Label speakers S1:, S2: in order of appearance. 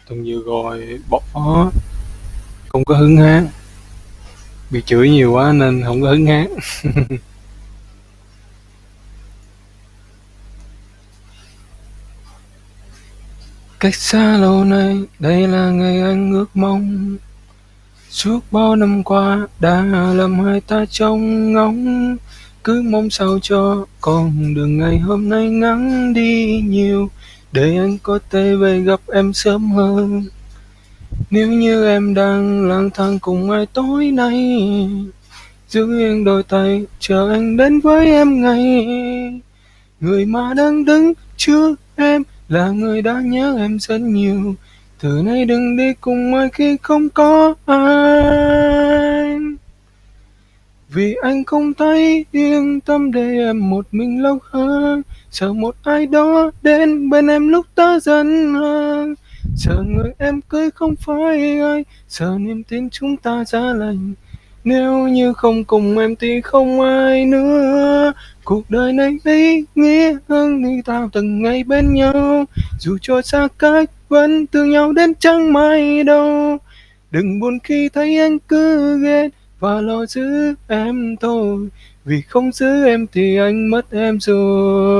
S1: Tuần vừa rồi bỏ, không có hứng hát, bị chửi nhiều quá nên không có hứng hát. Cách xa lâu nay, đây là ngày anh ước mong. Suốt bao năm qua đã làm hai ta trông ngóng, cứ mong sao cho con đường ngày hôm nay ngắn đi nhiều, để anh có thể về gặp em sớm hơn. Nếu như em đang lang thang cùng ai tối nay, giữ yên đôi tay chờ anh đến với em ngay. Người mà đang đứng trước em là người đã nhớ em rất nhiều. Từ nay đừng đi cùng ai khi không có anh, vì anh không thấy yên tâm để em một mình lâu hơn. Sợ một ai đó đến bên em lúc ta dần hơn. Sợ người em cưới không phải ai, sợ niềm tin chúng ta giá lành. Nếu như không cùng em thì không ai nữa. Cuộc đời này ý nghĩa hơn như ta từng ngày bên nhau. Dù cho xa cách vẫn thương nhau đến chẳng mai đâu. Đừng buồn khi thấy anh cứ ghét và lo giữ em thôi, vì không giữ em thì anh mất em rồi.